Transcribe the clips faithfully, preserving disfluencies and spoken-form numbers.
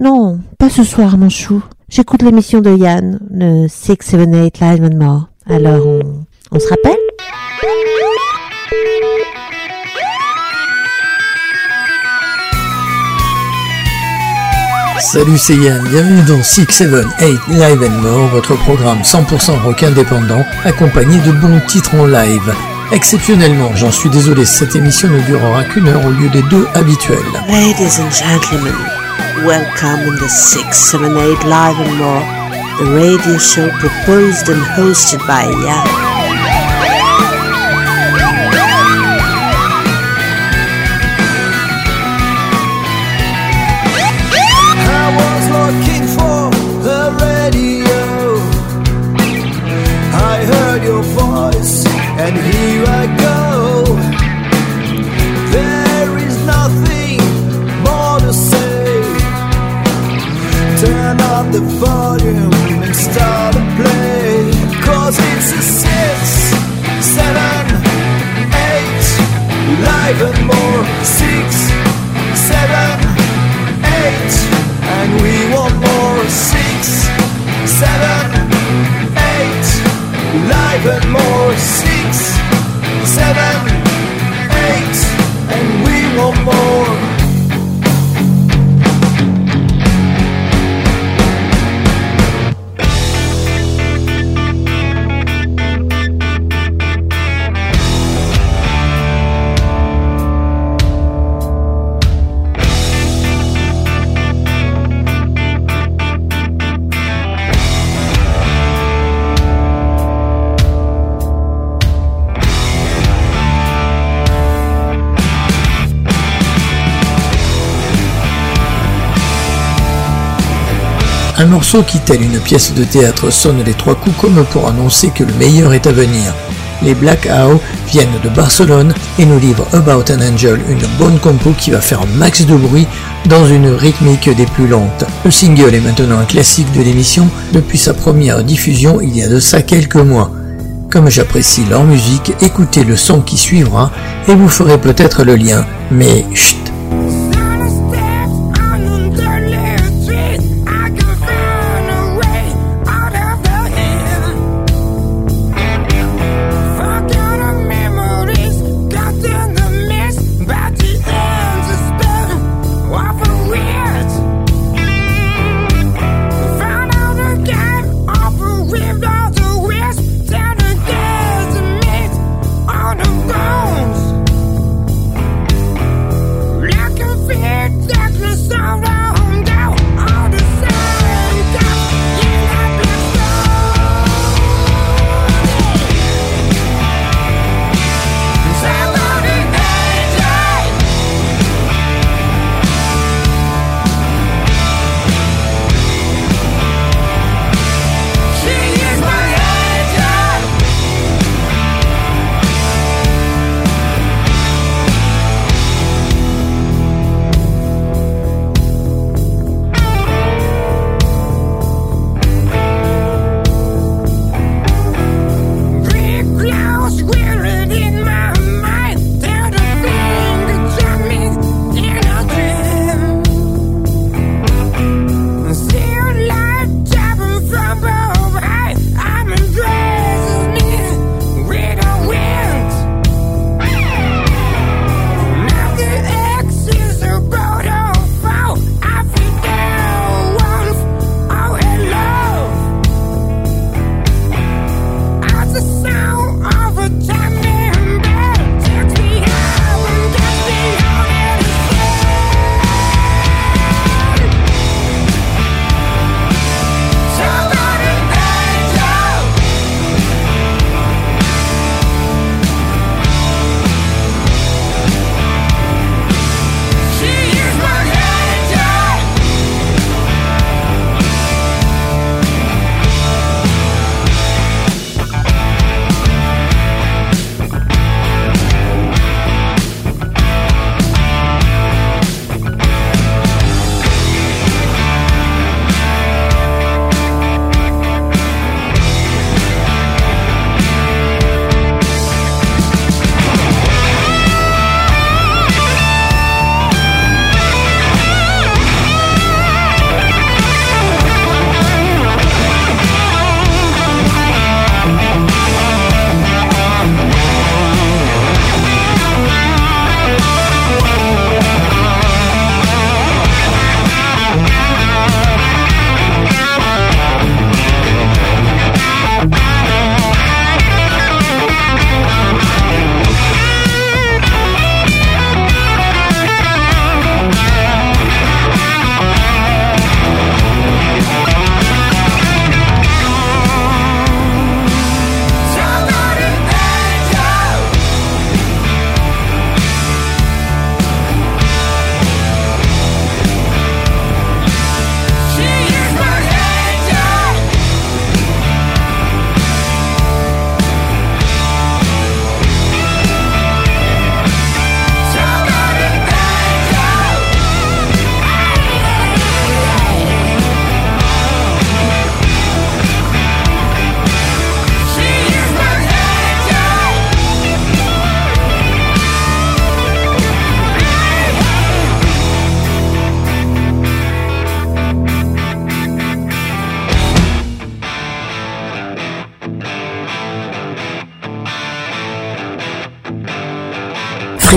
Non, pas ce soir, mon chou. J'écoute l'émission de Yann, le six seven eight Live and More. Alors, on, on se rappelle? Salut, c'est Yann, bienvenue dans six seven eight Live and More, votre programme cent pour cent rock indépendant, accompagné de bons titres en live. Exceptionnellement, j'en suis désolé, cette émission ne durera qu'une heure au lieu des deux habituelles. Ladies and gentlemen, welcome in the six seven eight Live and More, the radio show proposed and hosted by Yann. And here I go. There is nothing more to say. Turn up the volume and start to play. Cause it's a six, seven, eight, live and more. Six, seven, eight, and we want more. Six, seven, eight, live and more. Six, seven, eight, and we want more. Un morceau qui, tel une pièce de théâtre, sonne les trois coups comme pour annoncer que le meilleur est à venir. Les Black Owl viennent de Barcelone et nous livrent About an Angel, une bonne compo qui va faire un max de bruit dans une rythmique des plus lentes. Le single est maintenant un classique de l'émission depuis sa première diffusion il y a de ça quelques mois. Comme j'apprécie leur musique, écoutez le son qui suivra et vous ferez peut-être le lien, mais chut. Real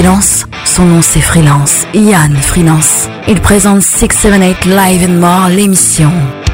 freelance. Son nom c'est Freelance, Ian Freelance. Il présente six sept eight Live and More, l'émission.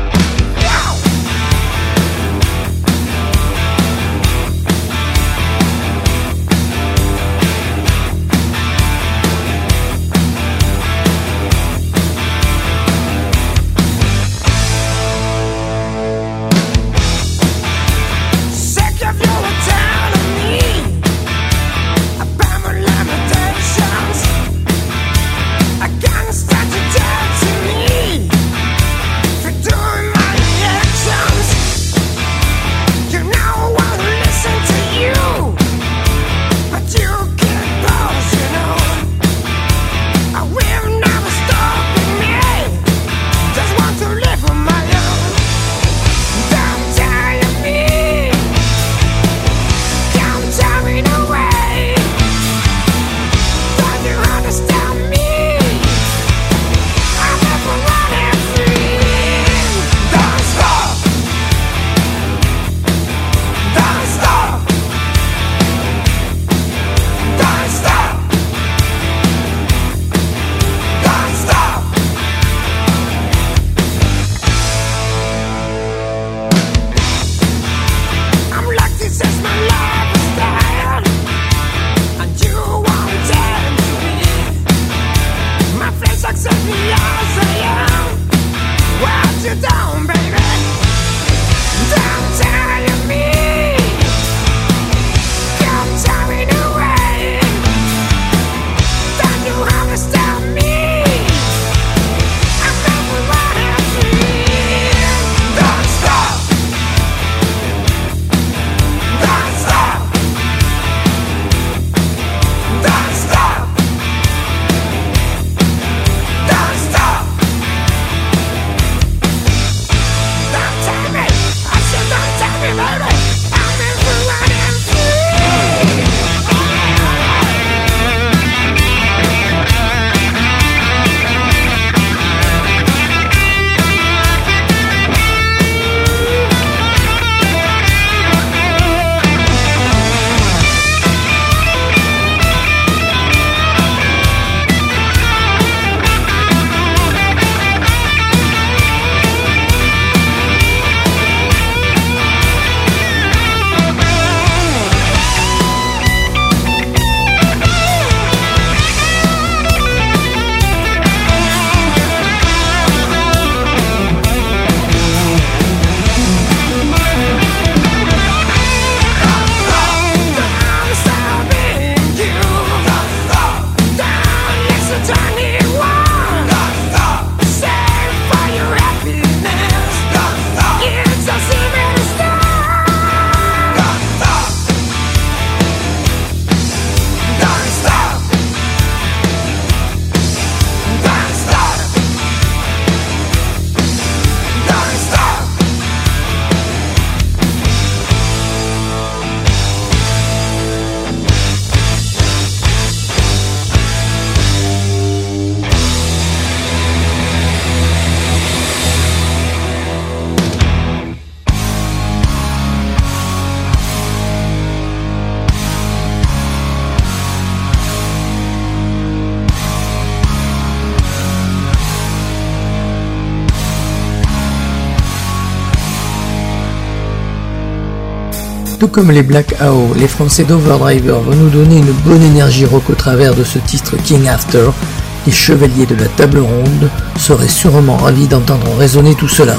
Tout comme les Black Ao, les Français d'Overdriver vont nous donner une bonne énergie rock au travers de ce titre King After. Les chevaliers de la table ronde seraient sûrement ravis d'entendre résonner tout cela.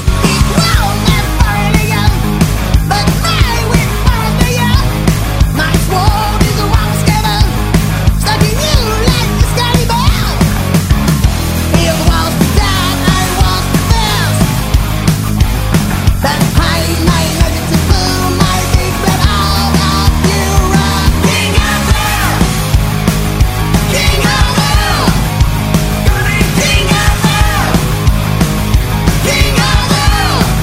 King of the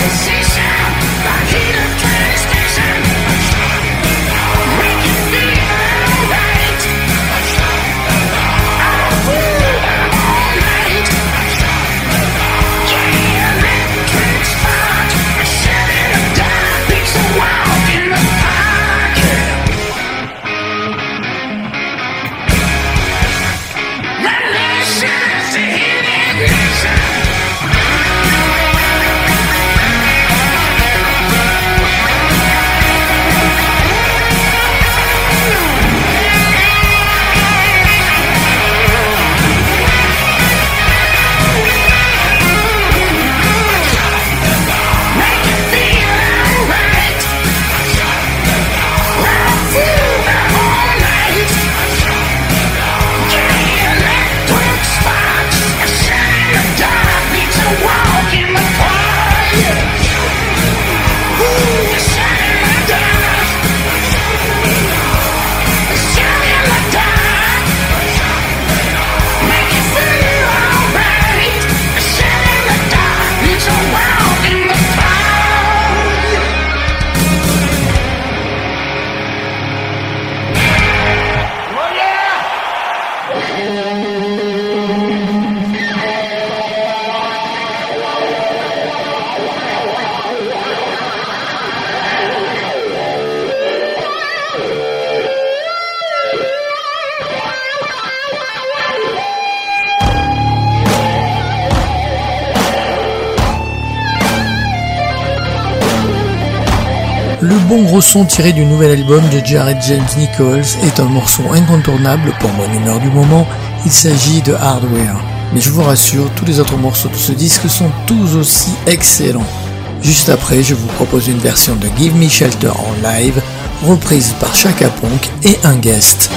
Le bon gros son tiré du nouvel album de Jared James Nichols est un morceau incontournable pour mon humeur du moment, il s'agit de Hardware. Mais je vous rassure, tous les autres morceaux de ce disque sont tous aussi excellents. Juste après, je vous propose une version de Give Me Shelter en live, reprise par Chaka Ponk et un guest.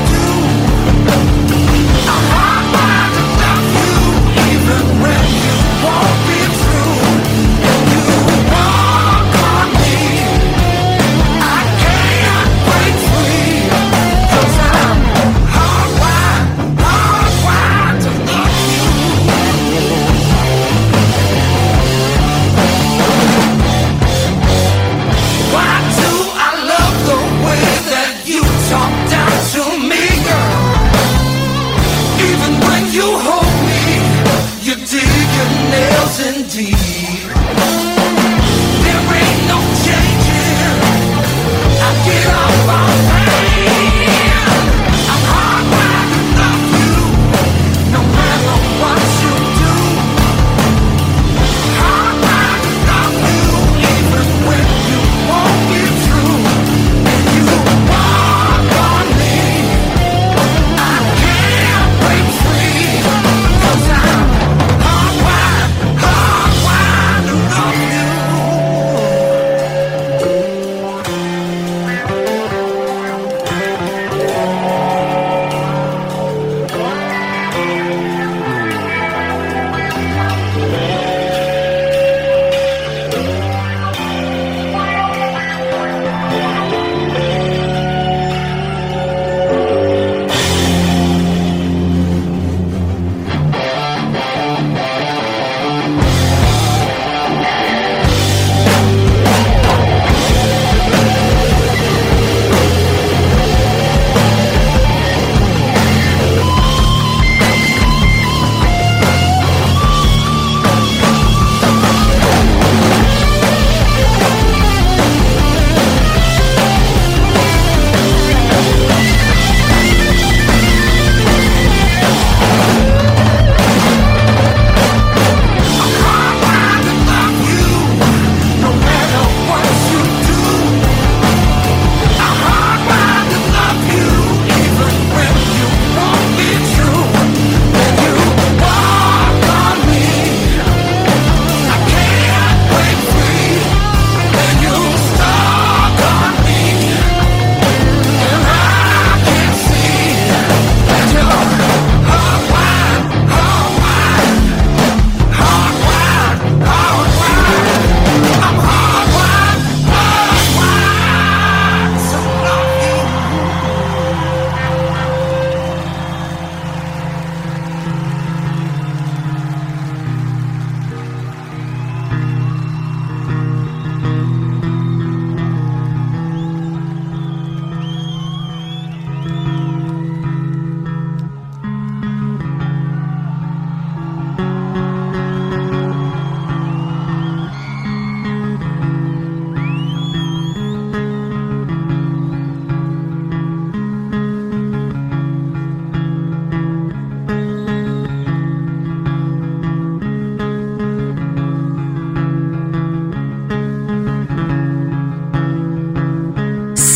When you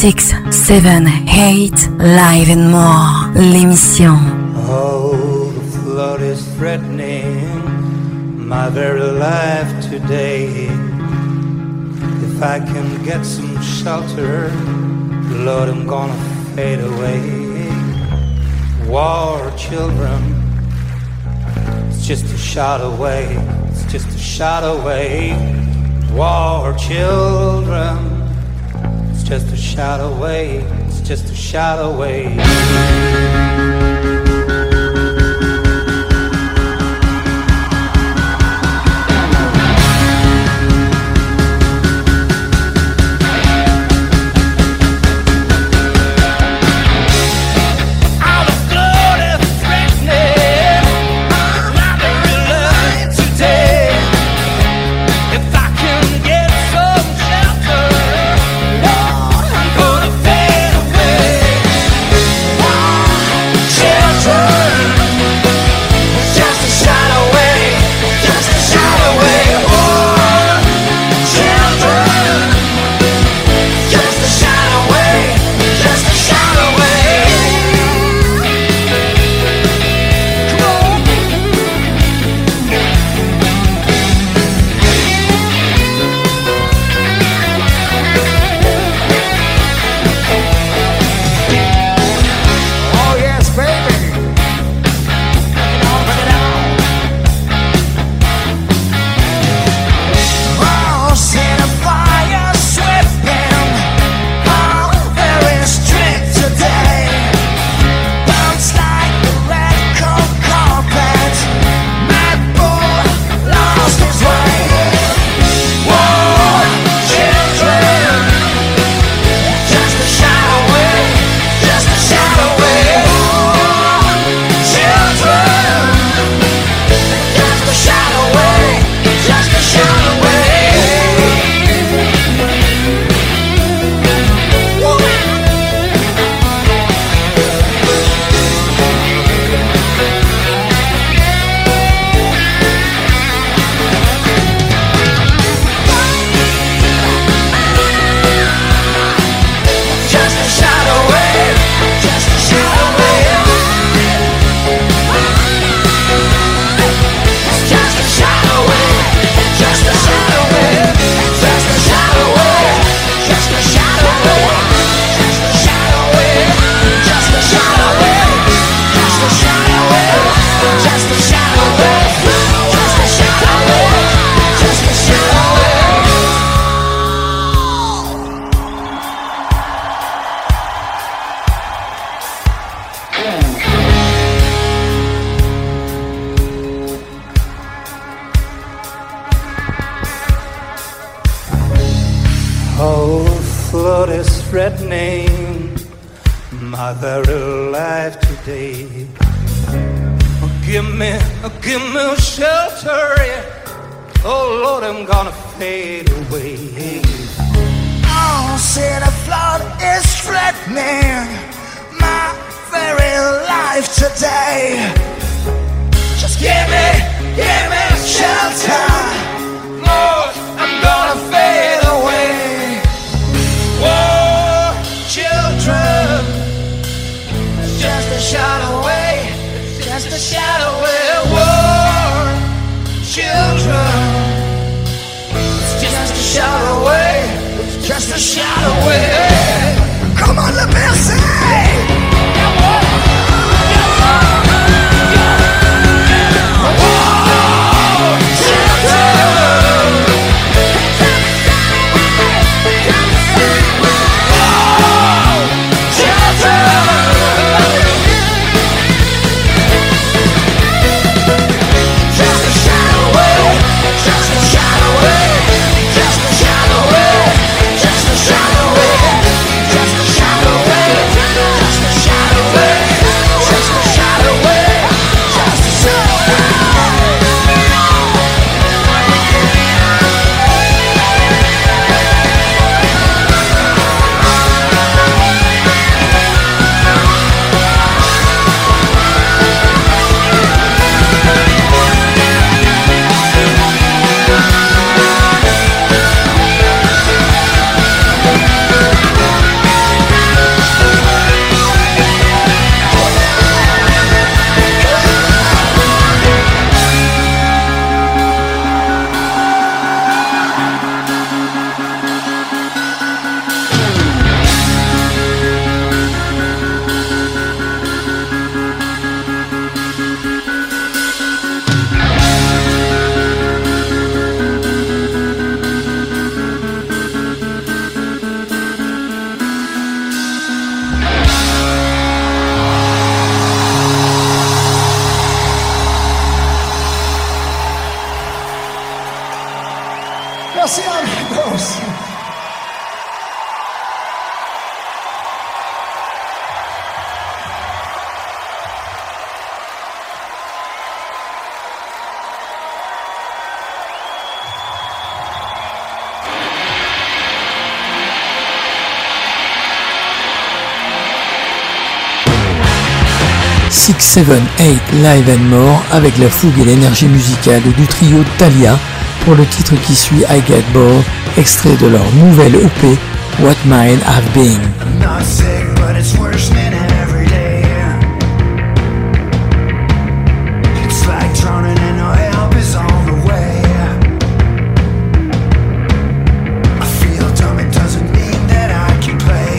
six, seven, eight, Live and More, l'émission. Oh, the flood is threatening my very life today. If I can get some shelter, Lord, I'm gonna fade away. War, children, it's just a shot away. It's just a shot away. War, children, it's just a shot away. It's just a shot away. threatening my very life today. Give me, give me shelter, yeah. Oh Lord, I'm gonna fade away. Oh, see, the flood is threatening my very life today. Just give me, give me shelter. Lord, I'm gonna fade away. War, children, it's just a shot away. It's just a shot away. War, children, it's just a shot away. It's just a shot away. Come on, let me say. Just a shot away. six sept eight Live and More avec la fougue et l'énergie musicale du trio Thalia pour le titre qui suit I Get Bored, extrait de leur nouvelle E P What Might Have Been. I'm not sick, but it's worse than every day. It's like drowning and no help is on the way. I feel dumb, it doesn't mean that I can play.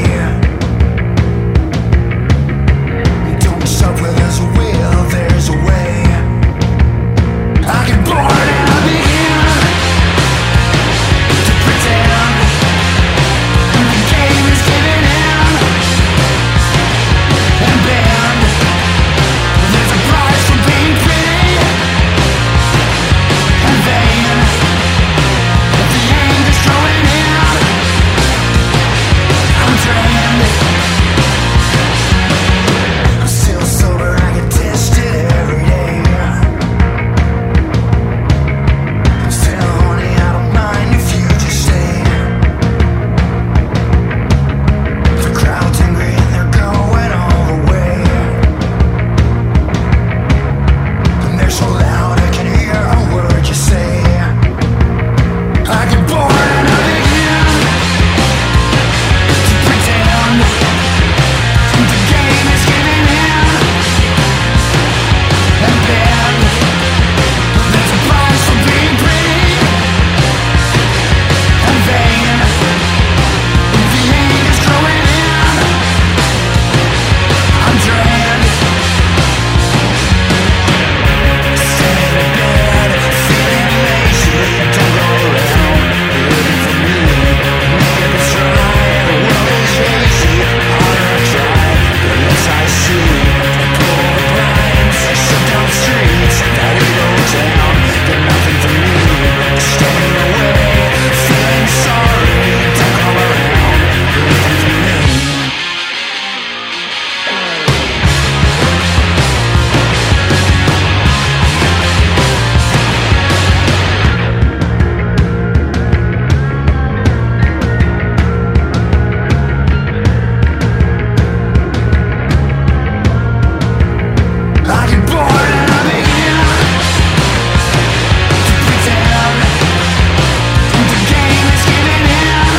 Don't stop where there's a will, there's a way. I get bored and I begin to pretend the game is giving in and bend. There's a price for being pretty and vain. If the anger's going in, I'm drained. I'm still sober, I get tested every day. I'm still horny, I don't mind if you just stay. The crowd's angry and they're going all the way. And they're so loud I can hear a word you say. I get bored and I begin to pretend the game is giving in and bend. There's a price for being pretty and vain. The anger's growing in, I'm drained. Staying in bed, feeling lazy. Don't go around looking for me. Maybe it's right, the world is lazy. Harder I try, the less I see. Pull the blinds, shut down the streets. That ego town, got nothing for me. Staying away, feeling sorry. Don't come around looking for me. I get bored and I begin to pretend the game is giving in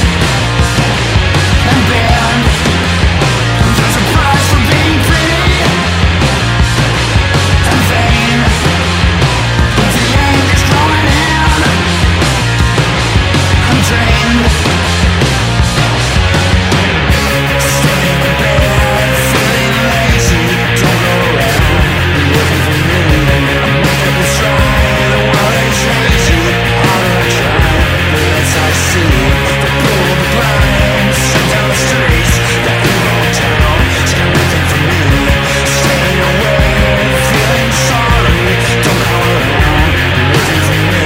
and bend. There's a price for being pretty and vain. The anger's growing in, I'm drained. Staying in bed, feeling lazy. Don't go around looking for me. Maybe it's right, the world is lazy. Harder I try, the less I see. The pull the blinds, shut down the streets. That ego town, it's got nothing for me. Staying away, feeling sorry. Don't come around looking for me.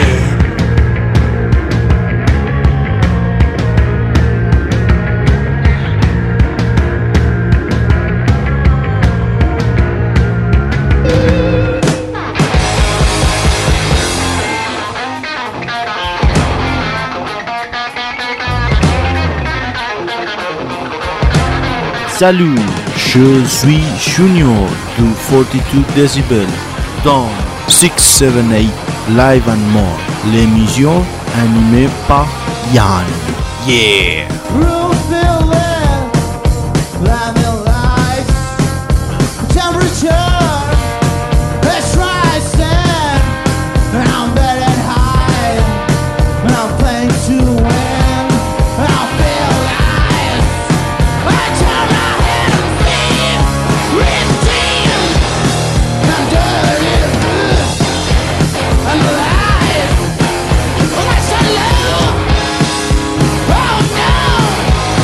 Salut, je suis Junior du forty-two Decibel dans six sept eight Live and More, l'émission animée par Yann. Yeah! Room filling, blinding lights, temperature, it's rising, and I'm betting high, and I'm playing to win, and I feel life. I turn my head and see, redeemed, and dirty, and alive. What's I lose? Oh no!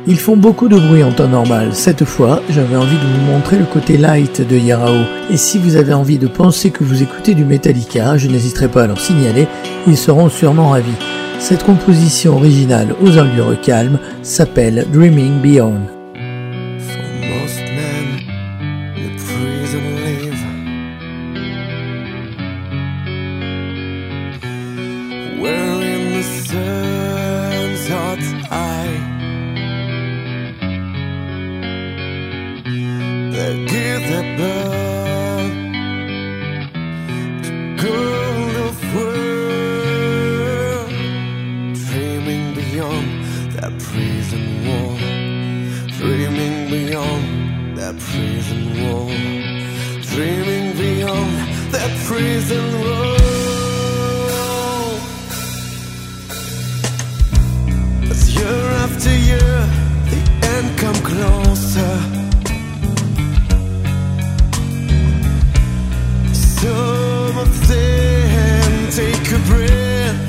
Ils font beaucoup de bruit en temps normal. Cette fois, j'avais envie de vous montrer le côté light de Yarao. Et si vous avez envie de penser que vous écoutez du Metallica, je n'hésiterai pas à leur signaler, ils seront sûrement ravis. Cette composition originale aux allures calmes s'appelle Dreaming Beyond. For most men, the prison live, wherein the sun's hot eye, they give their blood to cool the world, dreaming beyond that prison wall, dreaming beyond that prison wall, dreaming beyond that prison wall. As year after year, the end come closer, some of them take a breath,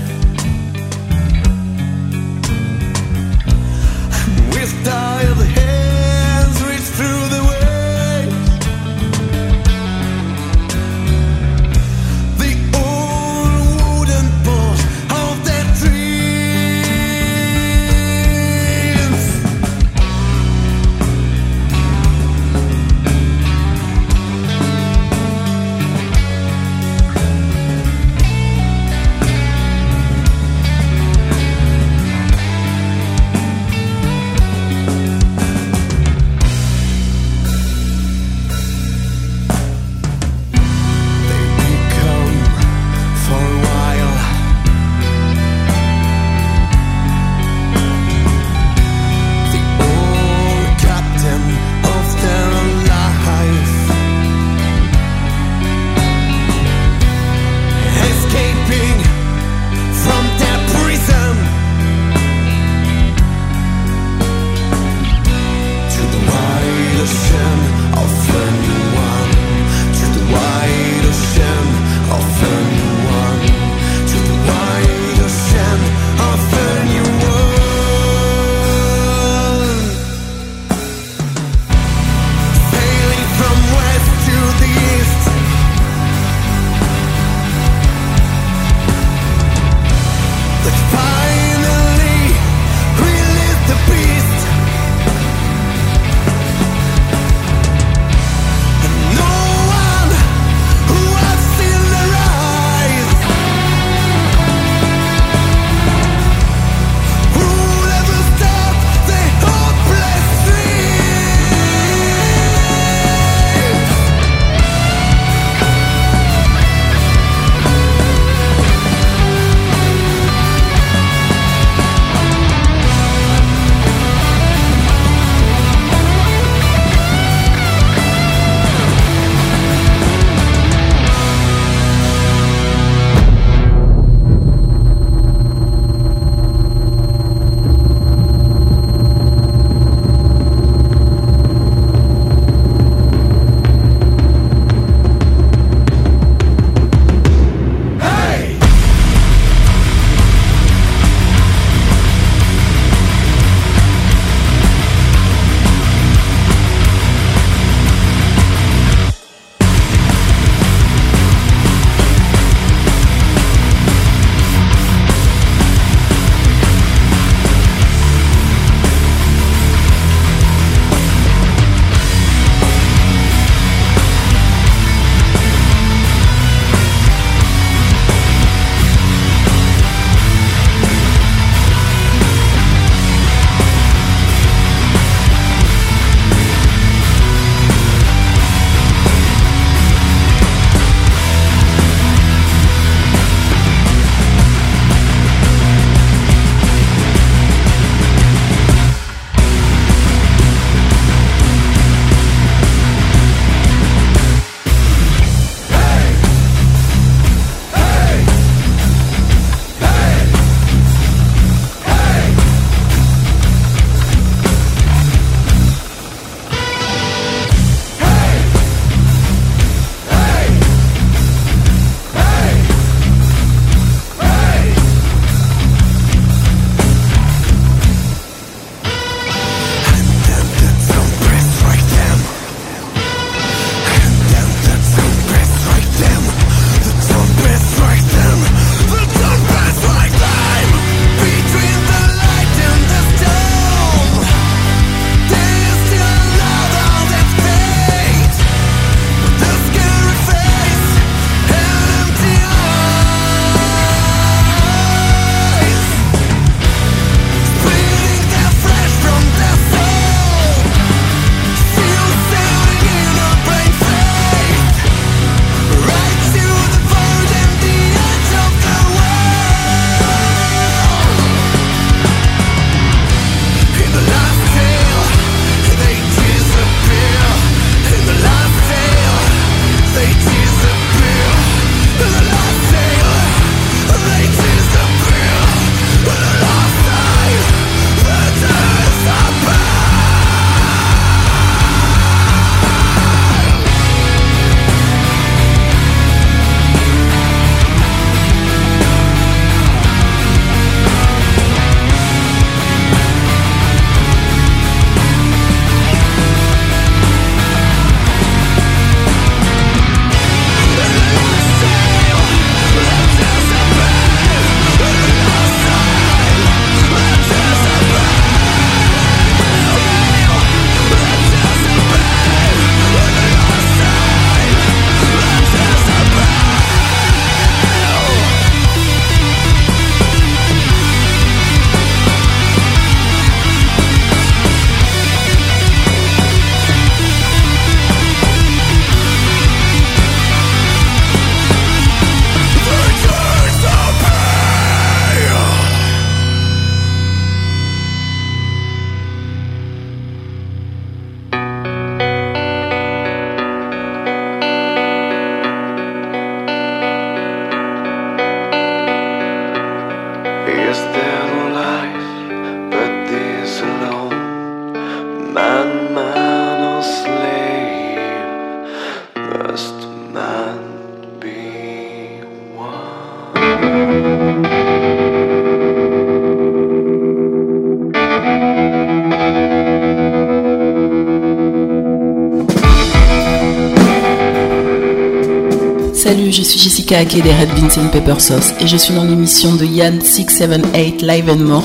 and with tired hands reach through the waves. The Salut, je suis Jessica Ake des Red Beans and Pepper Sauce et je suis dans l'émission de Yann six seven eight Live and More.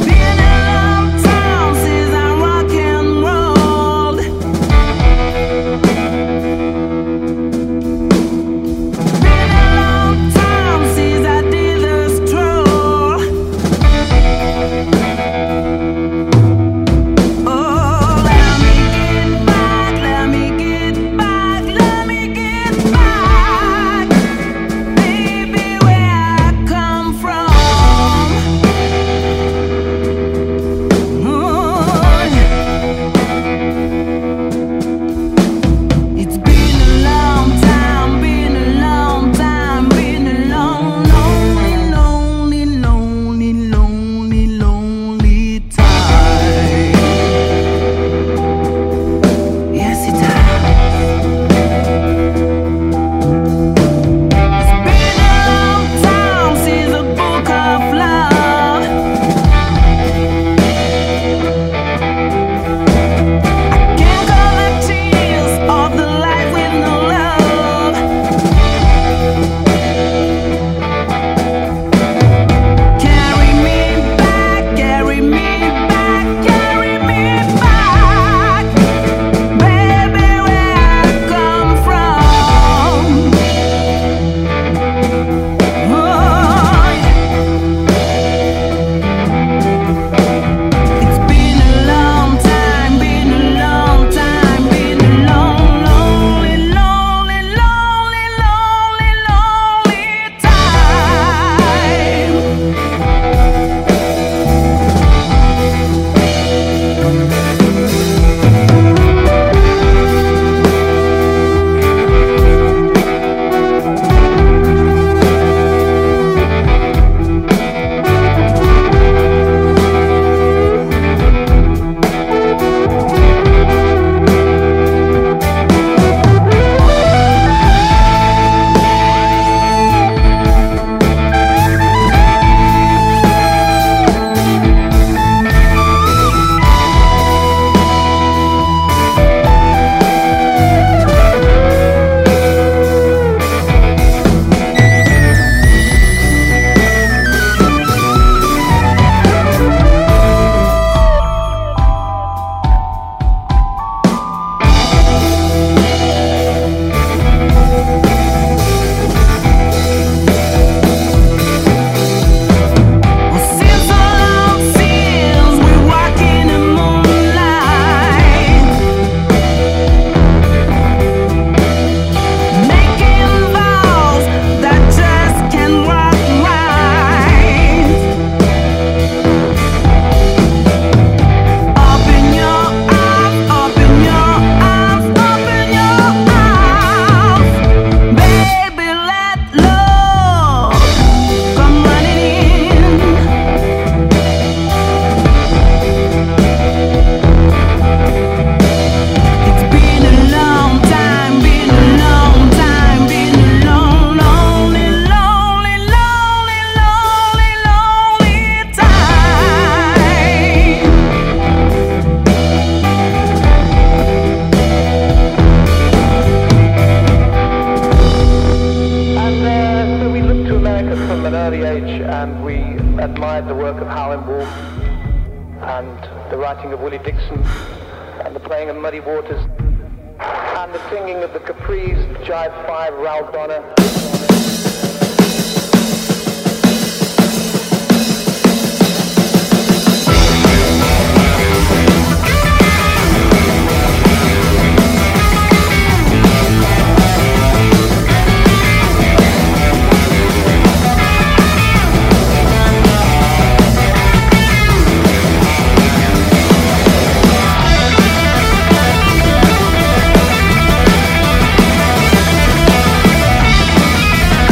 Bye.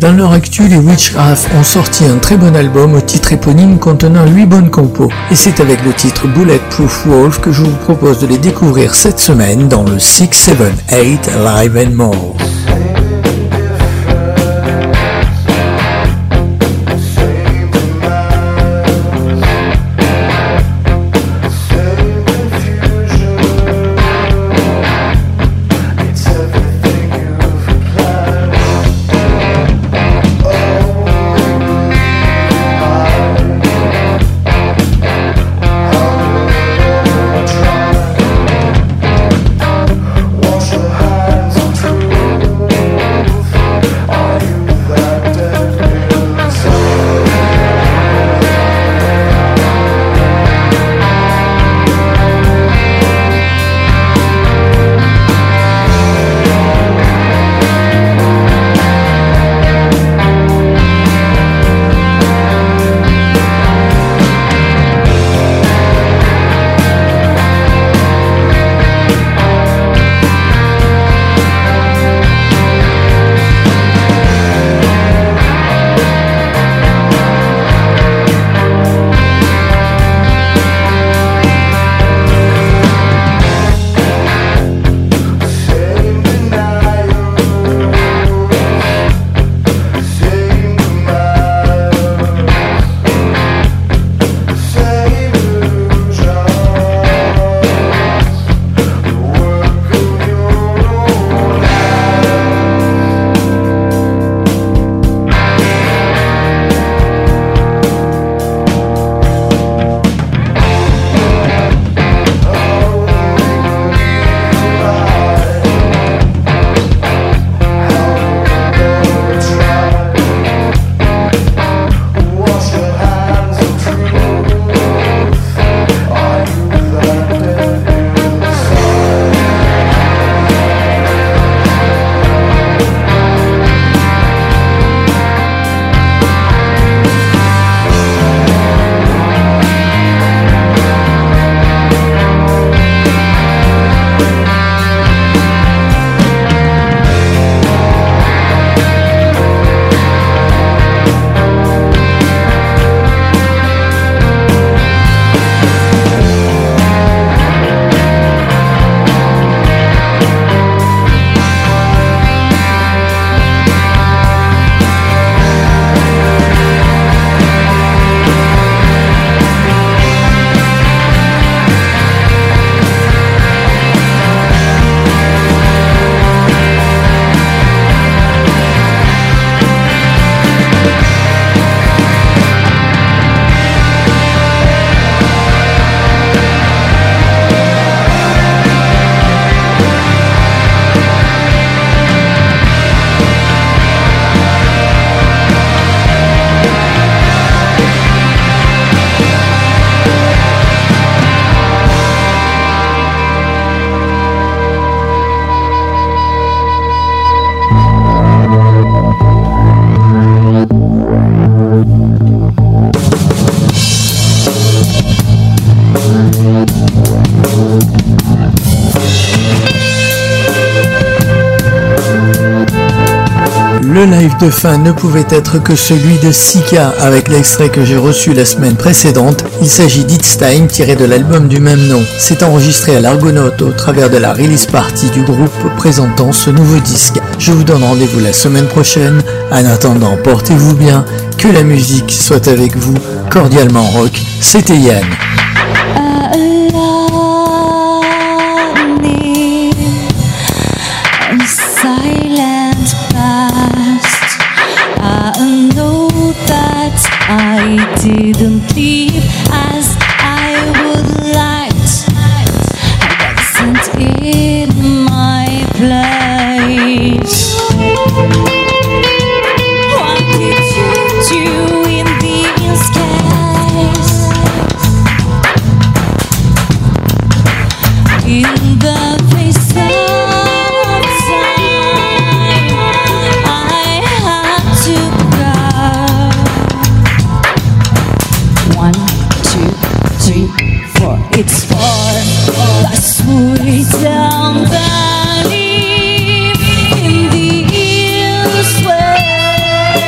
Dans leur actu, les Witchcraft ont sorti un très bon album au titre éponyme contenant huit bonnes compos. Et c'est avec le titre Bulletproof Wolf que je vous propose de les découvrir cette semaine dans le six seven eight Live and More. Le live de fin ne pouvait être que celui de Sika avec l'extrait que j'ai reçu la semaine précédente. Il s'agit d'It's Time tiré de l'album du même nom. C'est enregistré à l'Argonaut au travers de la release party du groupe présentant ce nouveau disque. Je vous donne rendez-vous la semaine prochaine. En attendant, portez-vous bien, que la musique soit avec vous. Cordialement rock, c'était Yann. I didn't leave as I would like. I wasn't in my place. What did you do in this case? In the face of time, I had to go. One, two, three, four. It's far, the sweet down the leaf in the east way.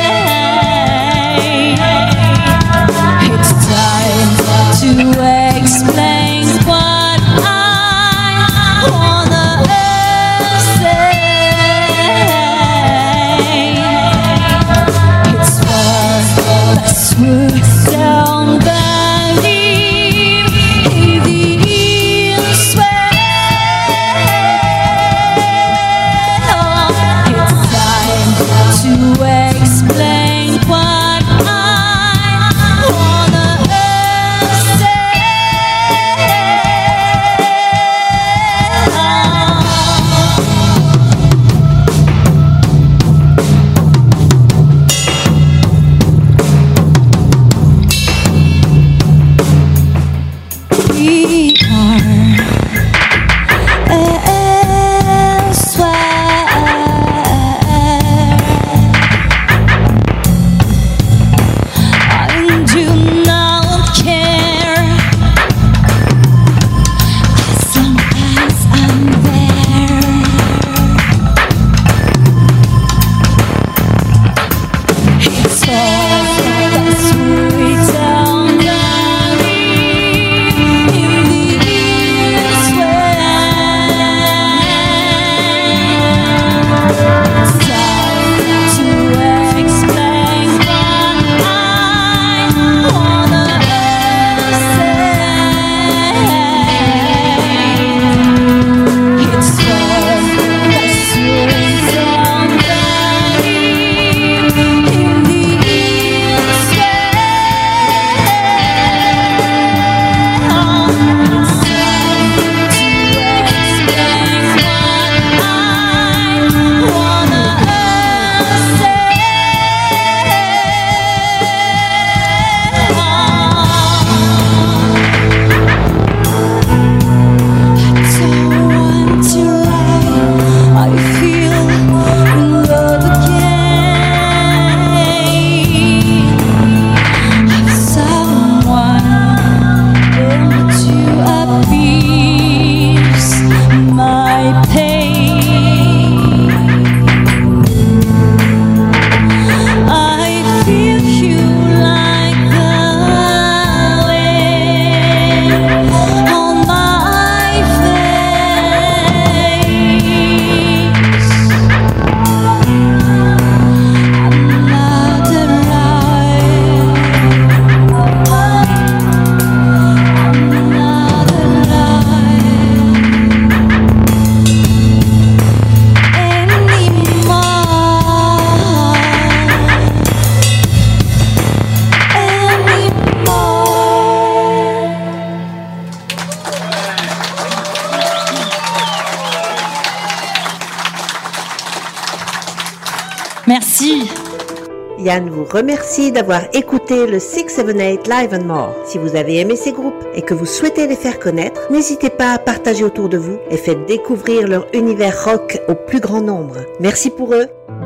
Yann vous remercie d'avoir écouté le six sept eight Live and More. Si vous avez aimé ces groupes et que vous souhaitez les faire connaître, n'hésitez pas à partager autour de vous et faites découvrir leur univers rock au plus grand nombre. Merci pour eux.